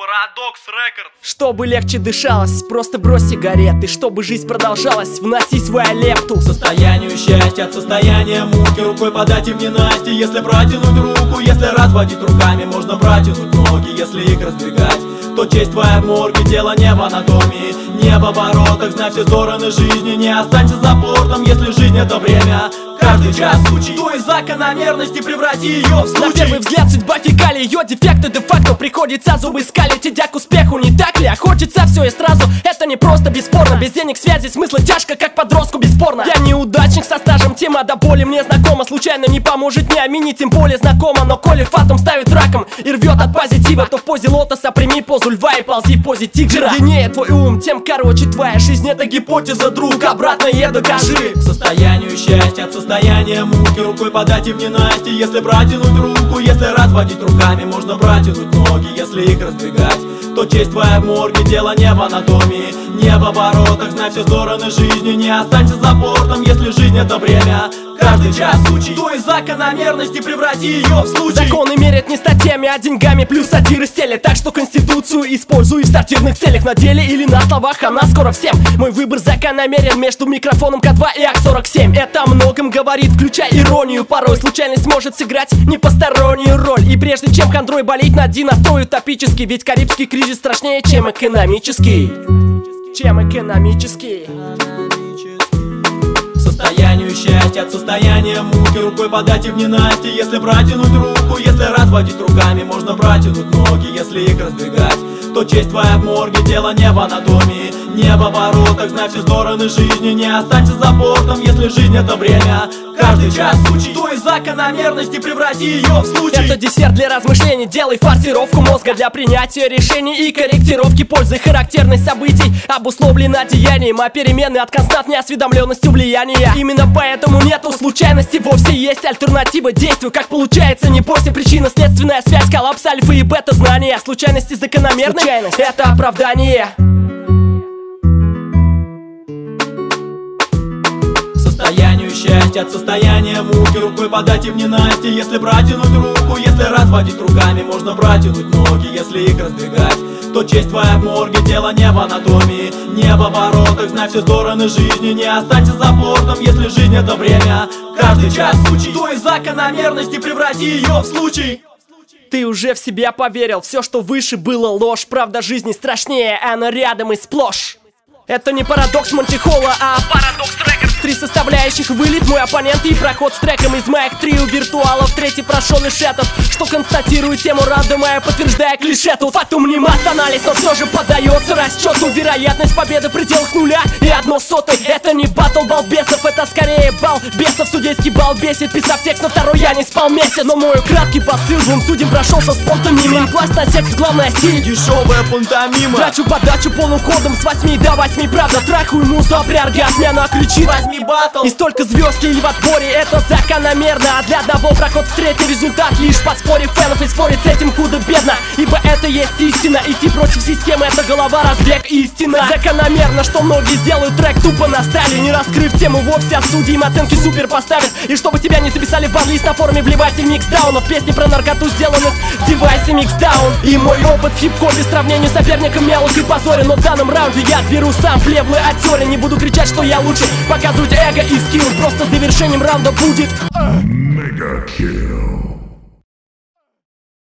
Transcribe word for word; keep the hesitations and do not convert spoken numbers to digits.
Парадокс Рекордс. Чтобы легче дышалось, просто брось сигареты. Чтобы жизнь продолжалась, вноси свою лепту. Состоянию счастья от состояния муки. Рукой подать им не Насте, если протянуть руку. Если разводить руками, можно протянуть ноги. Если их раздвигать, то честь твоя в морге. Дело не в анатомии, не в оборотах. Знай все стороны жизни, не останься за бортом. Если жизнь это время, каждый час учи. То из закономерности преврати ее в случай. На первый взгляд судьба фекалий, ее дефекты де-факто приходится зубы скалить, идя к успеху, не так ли? А хочется все и сразу, это не просто бесспорно. Без денег, связи, смысла тяжко, как подростку бесспорно. Я неудачник со стажем, тема до боли мне знакома. Случайно не поможет мне, а мини тем более знакома. Но коли фатум ставит раком и рвет от позитива, то в позе лотоса прими позу льва и ползи в позе тигра. Чем длиннее твой ум, тем короче твоя жизнь. Это гипотеза, друг, обратно е докажи. К состоянию счастья от состояния муки. Рукой подать им не Насте, если протянуть руку. Если разводить руками, можно протянуть ноги. Если их раздвигать, то честь твоя в морге. Дело не в анатомии, не в оборотах. Знай все стороны жизни, не останься за бортом. Если жизнь это время, каждый час учи. То из закономерности преврати ее в случай. Законы мерят не статьями, а деньгами. Плюс сатиры стелят, так что конституцию используй в сортирных целях. На деле или на словах, она скоро всем. Мой выбор закономерен между микрофоном К два и ак сорок семь. Это о многом говорит, включая иронию. Порой случайность может сыграть не постороннюю роль. И прежде чем хандрой болеть, найди настрой утопический. Ведь карибский кризис страшнее, чем экономический. Чем экономический. Состоянию счастья от состояния муки. Рукой подать им не Насте, если протянуть руку. Если разводить руками, можно протянуть ноги. Если их раздвигать, то честь твоя в морге. Дело не в анатомии, не в оборотах. Знай все стороны жизни, не останься за бортом. Если жизнь это время, каждый час учи. То из закономерности преврати ее в случай. Это десерт для размышлений, делай форсировку мозга для принятия решений и корректировки пользы. Характерность событий обусловлена деянием, а перемены от константной осведомленностью влияния. Именно поэтому нету случайности, вовсе есть альтернатива действию. Как получается, не бойся, причинно-следственная связь, коллапс альфа и бета знания. Случайности закономерны, случайность — это оправдание. Состоянию счастья от состояния муки. Рукой подать им не Насте, если протянуть руку. Если разводить руками, можно протянуть ноги. Если их раздвигать, то честь твоя в морге. Дело не в анатомии, не в оборотах. Знай все стороны жизни, не останься за бортом. Если жизнь это время, каждый час учи. То из закономерности преврати ее в случай. Ты уже в себя поверил, все, что выше, было ложь. Правда жизни страшнее, она рядом и сплошь. Это не парадокс Монти-Холла, а Парадокс Рекордс. три составляющих: вылет, мой оппонент и проход с треком из моих трио виртуалов. Третий прошел лишь этот, что констатирует тему рандома, подтверждая клише. Тут фактум не мат-анализ, но все же поддается расчету. Вероятность победы в пределах нуля и одно сотой. Это не батл балбесов, это скорее бал бесов. Судейский бал бесит, писав текст на второй я не спал месяц. Но мой краткий посыл двум судьям прошелся с понтомимой. Пласт на секс, главная силь, дешевая пантомима. трачу подачу полным ходом с восьми до восьми. Правда, трахаю музу, а при оргазме она кричит: возьми батл. И столько звезд или в отборе, это закономерно. А для одного проход в третий результат лишь подспорье фенов. И спорить с этим худо-бедно, ибо это есть истина. Идти против системы — это голова, разбег, истина. Закономерно, что многие сделают трек тупо на стайле, не раскрыв тему вовсе, а судьи им оценки супер поставят. И чтобы тебя не записали в бан-лист на форуме, вливайся в миксдаунов. Песни про наркоту сделаны в девайсе миксдаун. И мой опыт в хип-хопе в сравнении с соперником мелок и позорен. Но в данном раунде я беру сам плевлы от. Не буду кричать, что я лучше, показывать эго и скилл. Просто завершением раунда будет Мега Килл.